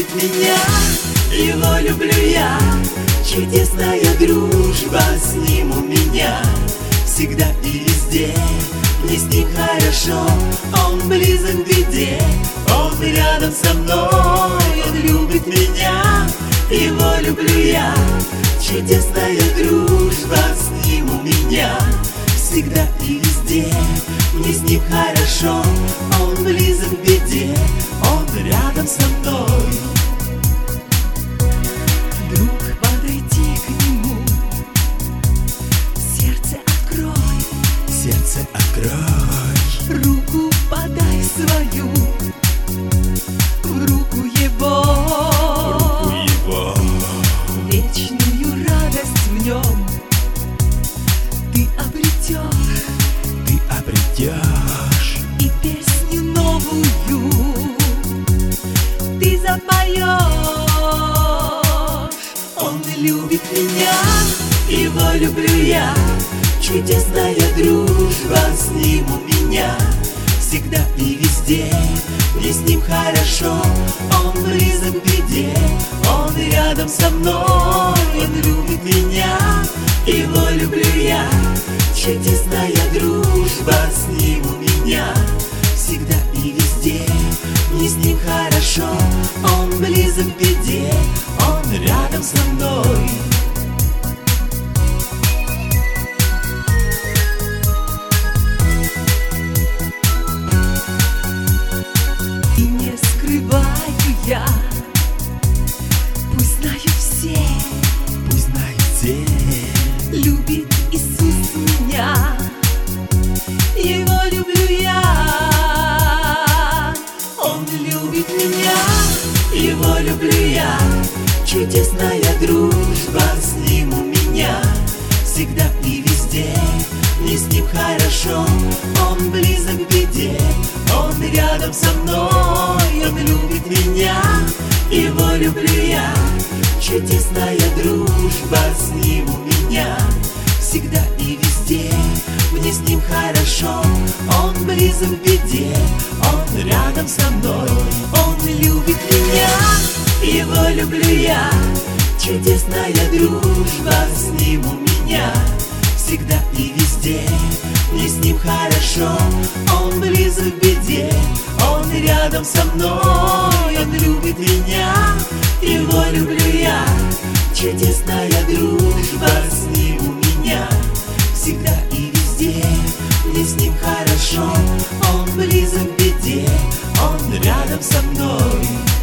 любит меня, его люблю я. Чудесная дружба с ним у меня. Всегда и везде мне с ним хорошо. Он близок в беде, он рядом со мной. Он любит меня, его люблю я. Чудесная дружба с ним у меня. Всегда и везде мне с ним хорошо. Он близок в беде, он рядом со мной. Друг, подойди к нему, сердце открой, сердце открой. Руку подай свою, в руку его, вечную радость в нем ты обретешь, и песню новую ты запоешь. Он любит меня, его люблю я. Чудесная дружба с ним у меня. Всегда и везде мне с ним хорошо. Он близок в беде, он рядом со мной. Он любит меня, его люблю я. Чудесная дружба с ним у меня. Всегда и везде мне с ним хорошо. Он близок в беде, он рядом со мной. И не скрываю я, пусть знают все, пусть знают все. Любит Иисус меня, его люблю я. Он любит меня, его люблю я. Чудесная дружба с ним у меня. Всегда и везде мне с ним хорошо. Он близок в беде, он рядом со мной. Он любит меня, его люблю я. Чудесная дружба с ним у меня. Всегда и везде мне с ним хорошо. Он близок в беде, он рядом со мной. Он любит меня, его люблю я. Чудесная дружба с ним у меня. Всегда и везде мне с ним хорошо. Он близок в беде, он рядом со мной. Он любит меня, его люблю я. Чудесная дружба с ним у меня. Всегда и везде мне с ним хорошо. Он близок в беде, он рядом со мной.